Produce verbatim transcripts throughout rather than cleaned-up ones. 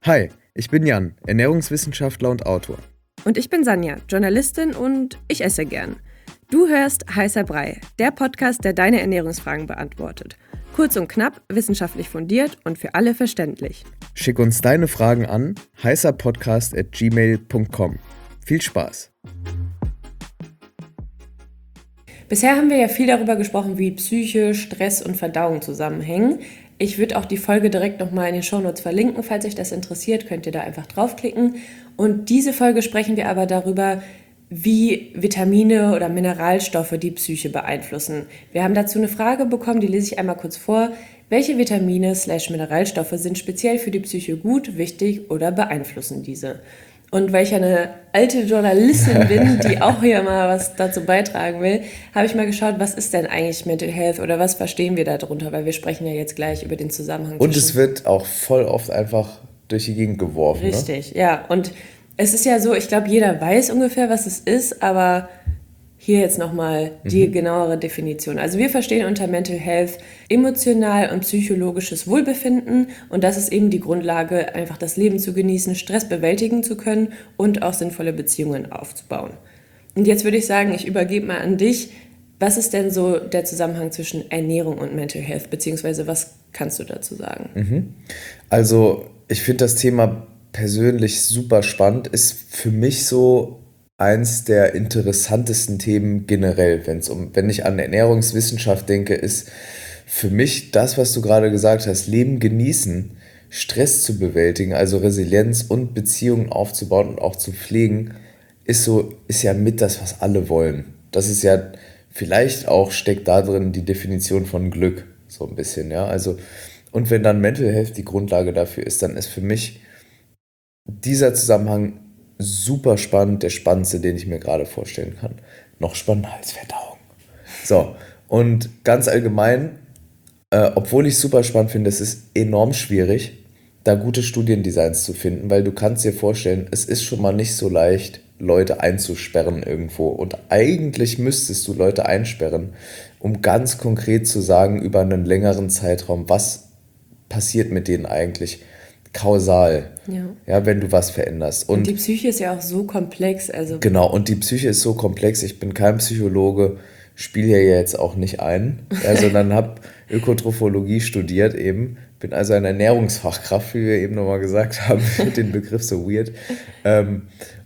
Hi, ich bin Jan, Ernährungswissenschaftler und Autor. Und ich bin Sanja, Journalistin und ich esse gern. Du hörst Heißer Brei, der Podcast, der deine Ernährungsfragen beantwortet. Kurz und knapp, wissenschaftlich fundiert und für alle verständlich. Schick uns deine Fragen an heißerpodcast at gmail punkt com. Viel Spaß! Bisher haben wir ja viel darüber gesprochen, wie Psyche, Stress und Verdauung zusammenhängen. Ich würde auch die Folge direkt nochmal in den Shownotes verlinken. Falls euch das interessiert, könnt ihr da einfach draufklicken. Und diese Folge sprechen wir aber darüber, wie Vitamine oder Mineralstoffe die Psyche beeinflussen. Wir haben dazu eine Frage bekommen, die lese ich einmal kurz vor. Welche Vitamine slash Mineralstoffe sind speziell für die Psyche gut, wichtig oder beeinflussen diese? Und weil ich eine alte Journalistin bin, die auch hier mal was dazu beitragen will, habe ich mal geschaut, was ist denn eigentlich Mental Health oder was verstehen wir darunter, weil wir sprechen ja jetzt gleich über den Zusammenhang. Und es wird auch voll oft einfach durch die Gegend geworfen. Richtig, ne? ja. Und es ist ja so, ich glaube, jeder weiß ungefähr, was es ist, aber hier jetzt nochmal die mhm. genauere Definition. Also wir verstehen unter Mental Health emotional und psychologisches Wohlbefinden und das ist eben die Grundlage, einfach das Leben zu genießen, Stress bewältigen zu können und auch sinnvolle Beziehungen aufzubauen. Und jetzt würde ich sagen, ich übergebe mal an dich. Was ist denn so der Zusammenhang zwischen Ernährung und Mental Health, beziehungsweise was kannst du dazu sagen? Mhm. Also ich finde das Thema persönlich super spannend, ist für mich so eins der interessantesten Themen generell, wenn es um, wenn ich an Ernährungswissenschaft denke, ist für mich das, was du gerade gesagt hast, Leben genießen, Stress zu bewältigen, also Resilienz und Beziehungen aufzubauen und auch zu pflegen, ist so, ist ja mit das, was alle wollen. Das ist ja vielleicht auch, steckt da drin die Definition von Glück, so ein bisschen, ja, also, und wenn dann Mental Health die Grundlage dafür ist, dann ist für mich dieser Zusammenhang super spannend, der spannendste, den ich mir gerade vorstellen kann. Noch spannender als Verdauung. So, und ganz allgemein, äh, obwohl ich es super spannend finde, es ist enorm schwierig, da gute Studiendesigns zu finden, weil du kannst dir vorstellen, es ist schon mal nicht so leicht, Leute einzusperren irgendwo. Und eigentlich müsstest du Leute einsperren, um ganz konkret zu sagen, über einen längeren Zeitraum, was passiert mit denen eigentlich kausal, ja. ja, wenn du was veränderst. Und, und die Psyche ist ja auch so komplex. Also genau, und die Psyche ist so komplex. Ich bin kein Psychologe, spiele hier jetzt auch nicht ein, ja, sondern habe Ökotrophologie studiert eben. Bin also eine Ernährungsfachkraft, wie wir eben nochmal gesagt haben, mit dem Begriff so weird. Ähm,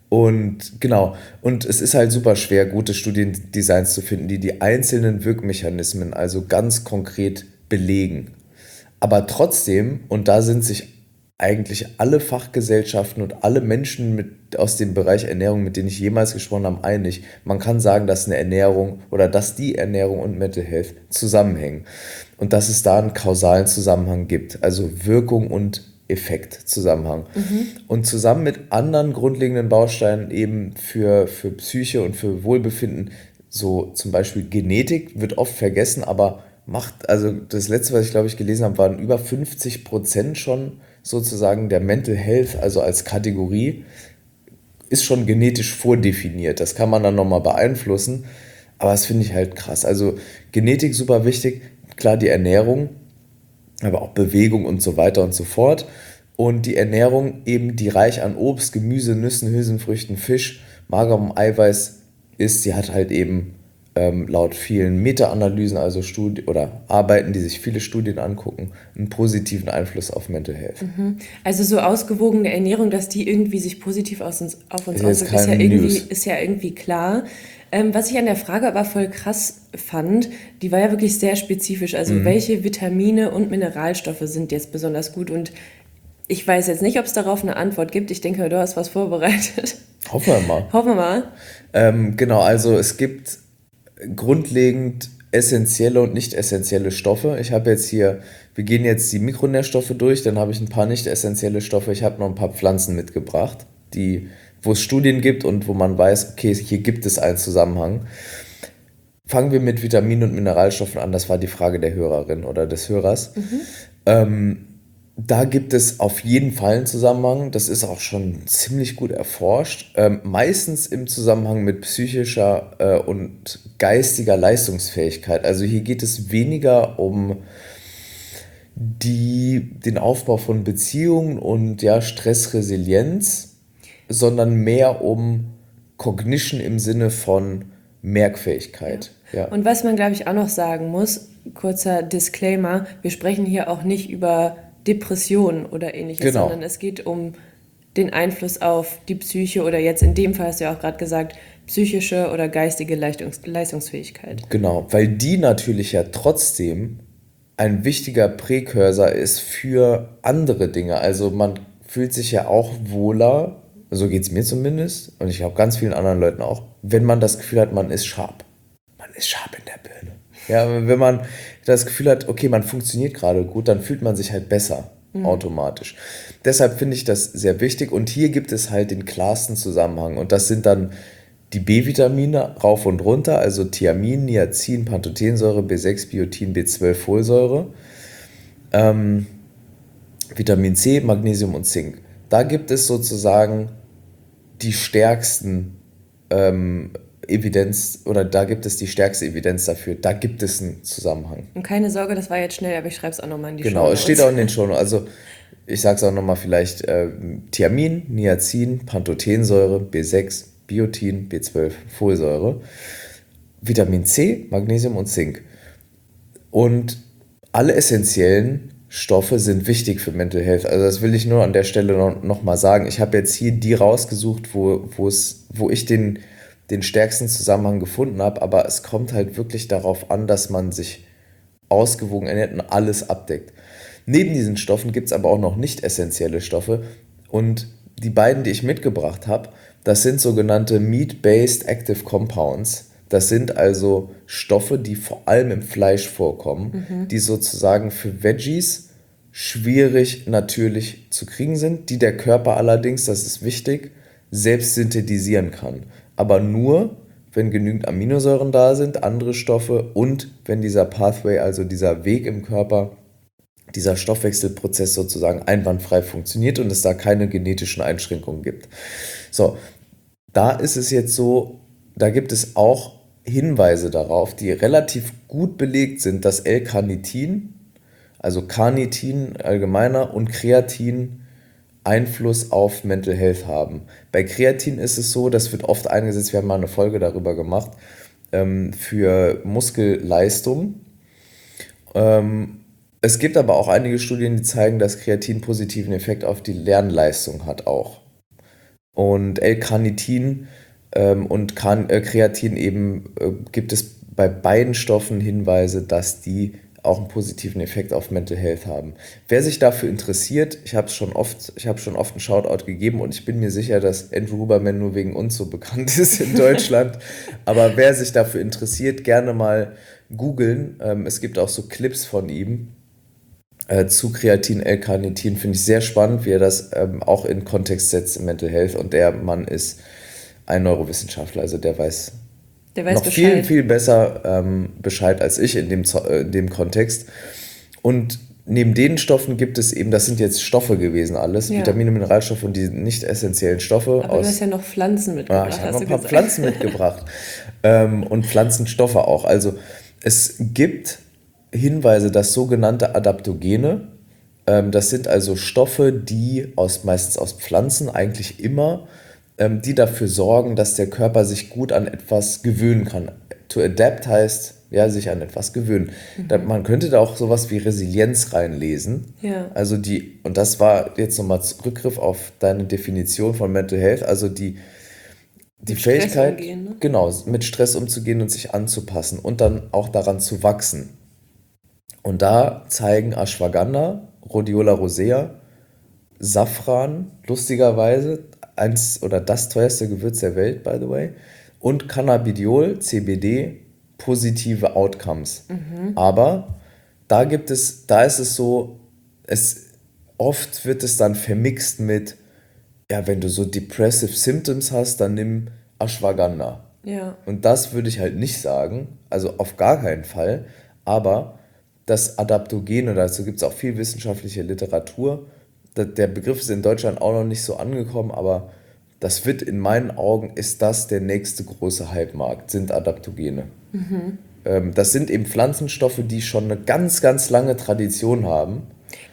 und genau, und es ist halt super schwer, gute Studiendesigns zu finden, die die einzelnen Wirkmechanismen also ganz konkret belegen. Aber trotzdem, und da sind sich eigentlich alle Fachgesellschaften und alle Menschen mit, aus dem Bereich Ernährung, mit denen ich jemals gesprochen habe, einig. Man kann sagen, dass eine Ernährung oder dass die Ernährung und Mental Health zusammenhängen und dass es da einen kausalen Zusammenhang gibt, also Wirkung und Effekt-Zusammenhang. Mhm. Und zusammen mit anderen grundlegenden Bausteinen eben für, für Psyche und für Wohlbefinden, so zum Beispiel Genetik, wird oft vergessen, aber macht, also das letzte, was ich glaube ich gelesen habe, waren über fünfzig Prozent schon sozusagen der Mental Health, also als Kategorie, ist schon genetisch vordefiniert. Das kann man dann nochmal beeinflussen, aber das finde ich halt krass. Also Genetik super wichtig, klar die Ernährung, aber auch Bewegung und so weiter und so fort. Und die Ernährung eben, die reich an Obst, Gemüse, Nüssen, Hülsenfrüchten, Fisch, magerem Eiweiß ist, sie hat halt eben ähm, laut vielen Meta-Analysen, also Studi- oder Arbeiten, die sich viele Studien angucken, einen positiven Einfluss auf Mental Health. Mhm. Also so ausgewogene Ernährung, dass die irgendwie sich positiv aus uns, auf uns auswirkt, ist, ja irgendwie, ist ja irgendwie klar. Ähm, was ich an der Frage aber voll krass fand, die war ja wirklich sehr spezifisch. Also mhm. welche Vitamine und Mineralstoffe sind jetzt besonders gut? Und ich weiß jetzt nicht, ob es darauf eine Antwort gibt. Ich denke, du hast was vorbereitet. Hoffen wir mal. Hoffen wir mal. Ähm, genau, also es gibt grundlegend essentielle und nicht essentielle Stoffe. Ich habe jetzt hier, wir gehen jetzt die Mikronährstoffe durch, dann habe ich ein paar nicht essentielle Stoffe. Ich habe noch ein paar Pflanzen mitgebracht, die, wo es Studien gibt und wo man weiß, okay, hier gibt es einen Zusammenhang. Fangen wir mit Vitaminen und Mineralstoffen an. Das war die Frage der Hörerin oder des Hörers. Mhm. Ähm, Da gibt es auf jeden Fall einen Zusammenhang, das ist auch schon ziemlich gut erforscht, ähm, meistens im Zusammenhang mit psychischer äh, und geistiger Leistungsfähigkeit. Also hier geht es weniger um die den Aufbau von Beziehungen und ja, Stressresilienz, sondern mehr um Cognition im Sinne von Merkfähigkeit. Ja. Und was man, glaube ich, auch noch sagen muss, kurzer Disclaimer, wir sprechen hier auch nicht über Depressionen oder ähnliches, Genau. sondern es geht um den Einfluss auf die Psyche oder jetzt in dem Fall hast du ja auch gerade gesagt, psychische oder geistige Leistungs- Leistungsfähigkeit. Genau, weil die natürlich ja trotzdem ein wichtiger Präkursor ist für andere Dinge. Also man fühlt sich ja auch wohler, so geht es mir zumindest, und ich glaube ganz vielen anderen Leuten auch, wenn man das Gefühl hat, man ist sharp. Man ist sharp in der Birne. Ja, wenn man das Gefühl hat, okay, man funktioniert gerade gut, dann fühlt man sich halt besser, mhm. automatisch. Deshalb finde ich das sehr wichtig und hier gibt es halt den klarsten Zusammenhang und das sind dann die B-Vitamine rauf und runter, also Thiamin, Niacin, Pantothensäure, B sechs, Biotin, B zwölf, Folsäure, ähm, Vitamin C, Magnesium und Zink. Da gibt es sozusagen die stärksten ähm, Evidenz, oder da gibt es die stärkste Evidenz dafür, da gibt es einen Zusammenhang. Und keine Sorge, das war jetzt schnell, aber ich schreibe es auch nochmal in die Genau, Shownotes. es steht auch in den Shownotes. Also ich sage es auch nochmal vielleicht, äh, Thiamin, Niacin, Pantothensäure, B sechs, Biotin, B zwölf, Folsäure, Vitamin C, Magnesium und Zink. Und alle essentiellen Stoffe sind wichtig für Mental Health. Also das will ich nur an der Stelle noch, noch mal sagen. Ich habe jetzt hier die rausgesucht, wo, wo, es, wo ich den, den stärksten Zusammenhang gefunden habe, aber es kommt halt wirklich darauf an, dass man sich ausgewogen ernährt und alles abdeckt. Neben diesen Stoffen gibt es aber auch noch nicht essentielle Stoffe und die beiden, die ich mitgebracht habe, das sind sogenannte Meat-Based Active Compounds. Das sind also Stoffe, die vor allem im Fleisch vorkommen, mhm. die sozusagen für Veggies schwierig natürlich zu kriegen sind, die der Körper allerdings, das ist wichtig, selbst synthetisieren kann. Aber nur, wenn genügend Aminosäuren da sind, andere Stoffe und wenn dieser Pathway, also dieser Weg im Körper, dieser Stoffwechselprozess sozusagen einwandfrei funktioniert und es da keine genetischen Einschränkungen gibt. So, da ist es jetzt so, da gibt es auch Hinweise darauf, die relativ gut belegt sind, dass L-Carnitin, also Carnitin allgemeiner und Kreatin Einfluss auf Mental Health haben. Bei Kreatin ist es so, das wird oft eingesetzt, wir haben mal eine Folge darüber gemacht, ähm, für Muskelleistung. Ähm, es gibt aber auch einige Studien, die zeigen, dass Kreatin positiven Effekt auf die Lernleistung hat auch. Und L-Carnitin ähm, und Can- äh, Kreatin eben äh, gibt es bei beiden Stoffen Hinweise, dass die auch einen positiven Effekt auf Mental Health haben. Wer sich dafür interessiert, ich habe schon oft, ich habe schon oft einen Shoutout gegeben und ich bin mir sicher, dass Andrew Huberman nur wegen uns so bekannt ist in Deutschland. Aber wer sich dafür interessiert, gerne mal googeln. Ähm, es gibt auch so Clips von ihm äh, zu Kreatin, L-Carnitin. Finde ich sehr spannend, wie er das ähm, auch in Kontext setzt im Mental Health. Und der Mann ist ein Neurowissenschaftler, also der weiß Der weiß noch Bescheid. viel, viel besser ähm, Bescheid als ich in dem, äh, in dem Kontext. Und neben den Stoffen gibt es eben, das sind jetzt Stoffe gewesen alles, Ja. Vitamine, Mineralstoffe und die nicht essentiellen Stoffe. Aber aus, du hast ja noch Pflanzen mitgebracht, ah, ich habe hast noch du ein paar gesagt. Pflanzen mitgebracht ähm, und Pflanzenstoffe auch. Also es gibt Hinweise, dass sogenannte Adaptogene, ähm, das sind also Stoffe, die aus, meistens aus Pflanzen eigentlich immer die dafür sorgen, dass der Körper sich gut an etwas gewöhnen kann. To adapt heißt, ja, sich an etwas gewöhnen. Mhm. Da, man könnte da auch sowas wie Resilienz reinlesen. Ja. Also die, und das war jetzt nochmal Rückgriff auf deine Definition von Mental Health, also die, die mit Fähigkeit, Stress umgehen, ne? genau, mit Stress umzugehen und sich anzupassen und dann auch daran zu wachsen. Und da zeigen Ashwagandha, Rhodiola rosea, Safran, lustigerweise, eins oder das teuerste Gewürz der Welt, by the way, und Cannabidiol, C B D, positive Outcomes. Mhm. Aber da gibt es, da ist es so, es, oft wird es dann vermixt mit, ja, wenn du so depressive Symptoms hast, dann nimm Ashwagandha. Ja. Und das würde ich halt nicht sagen, also auf gar keinen Fall, aber das Adaptogene, dazu gibt es auch viel wissenschaftliche Literatur. Der Begriff ist in Deutschland auch noch nicht so angekommen, aber das wird in meinen Augen, ist das der nächste große Hype-Markt, sind Adaptogene. Mhm. Ähm, das sind eben Pflanzenstoffe, die schon eine ganz, ganz lange Tradition haben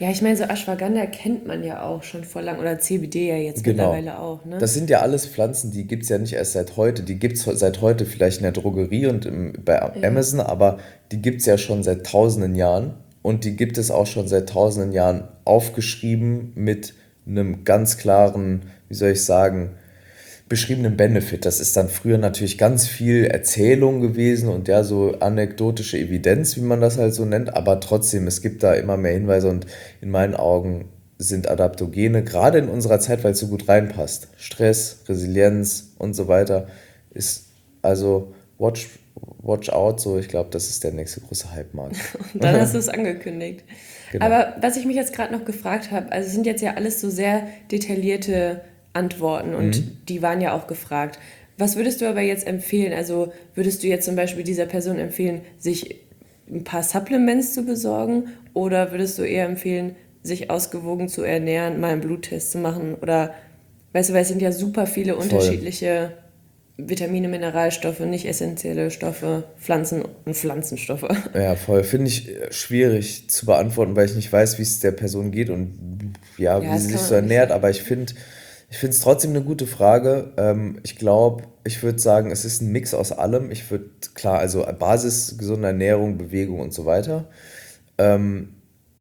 Ja, ich meine, so Ashwagandha kennt man ja auch schon vor lang oder C B D ja jetzt Genau. mittlerweile auch, ne? Das sind ja alles Pflanzen, die gibt es ja nicht erst seit heute. Die gibt es seit heute vielleicht in der Drogerie und im, bei Ja. Amazon, aber die gibt es ja schon seit tausenden Jahren. Und die gibt es auch schon seit tausenden Jahren aufgeschrieben mit einem ganz klaren, wie soll ich sagen, beschriebenen Benefit. Das ist dann früher natürlich ganz viel Erzählung gewesen und ja, so anekdotische Evidenz, wie man das halt so nennt, aber trotzdem, es gibt da immer mehr Hinweise und in meinen Augen sind Adaptogene, gerade in unserer Zeit, weil es so gut reinpasst. Stress, Resilienz und so weiter, ist also watch, watch out, so ich glaube, das ist der nächste große Hype-Markt. Und dann hast du es angekündigt. Genau. Aber was ich mich jetzt gerade noch gefragt habe, also es sind jetzt ja alles so sehr detaillierte Antworten und die waren ja auch gefragt. Was würdest du aber jetzt empfehlen? Also würdest du jetzt zum Beispiel dieser Person empfehlen, sich ein paar Supplements zu besorgen oder würdest du eher empfehlen, sich ausgewogen zu ernähren, mal einen Bluttest zu machen oder, weißt du, weil es sind ja super viele Voll. unterschiedliche Vitamine, Mineralstoffe, nicht essentielle Stoffe, Pflanzen und Pflanzenstoffe. Ja, voll. Finde ich äh, schwierig zu beantworten, weil ich nicht weiß, wie es der Person geht und ja, Ja, wie das sie kann sich man so auch nicht ernährt. sagen. Aber ich finde, ich finde es trotzdem eine gute Frage. Ähm, ich glaube, ich würde sagen, es ist ein Mix aus allem. Ich würde, klar, also Basis, gesunde Ernährung, Bewegung und so weiter. Ähm,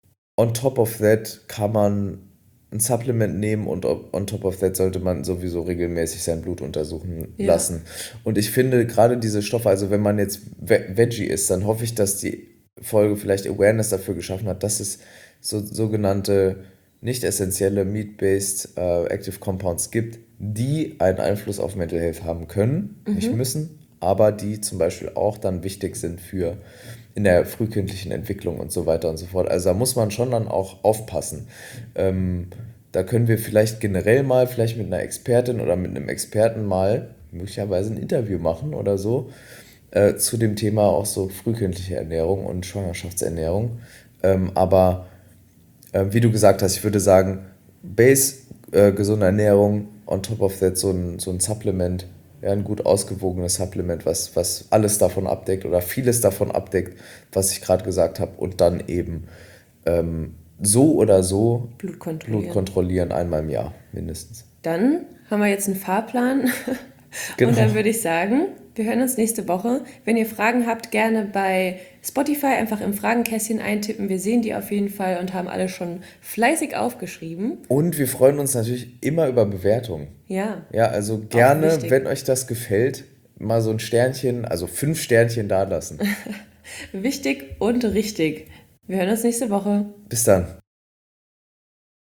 on top of that kann man ein Supplement nehmen und on top of that sollte man sowieso regelmäßig sein Blut untersuchen Ja. lassen. Und ich finde gerade diese Stoffe, also wenn man jetzt Ve- Veggie ist, dann hoffe ich, dass die Folge vielleicht Awareness dafür geschaffen hat, dass es so sogenannte nicht essentielle Meat-based äh, Active Compounds gibt, die einen Einfluss auf Mental Health haben können, nicht müssen, aber die zum Beispiel auch dann wichtig sind für in der frühkindlichen Entwicklung und so weiter und so fort. Also da muss man schon dann auch aufpassen. Ähm, da können wir vielleicht generell mal, vielleicht mit einer Expertin oder mit einem Experten mal möglicherweise ein Interview machen oder so äh, zu dem Thema auch so frühkindliche Ernährung und Schwangerschaftsernährung. Ähm, aber äh, wie du gesagt hast, ich würde sagen, Base, äh, gesunde Ernährung, on top of that so ein, so ein Supplement, ja, ein gut ausgewogenes Supplement, was, was alles davon abdeckt oder vieles davon abdeckt, was ich gerade gesagt habe. Und dann eben ähm, so oder so Blut Blut kontrollieren. kontrollieren, einmal im Jahr mindestens. Dann haben wir jetzt einen Fahrplan. Und Genau. dann würde ich sagen, wir hören uns nächste Woche. Wenn ihr Fragen habt, gerne bei Spotify einfach im Fragenkästchen eintippen. Wir sehen die auf jeden Fall und haben alle schon fleißig aufgeschrieben. Und wir freuen uns natürlich immer über Bewertungen. Ja, Ja, also gerne, wichtig. wenn euch das gefällt, mal so ein Sternchen, also fünf Sternchen da lassen. wichtig und richtig. Wir hören uns nächste Woche. Bis dann.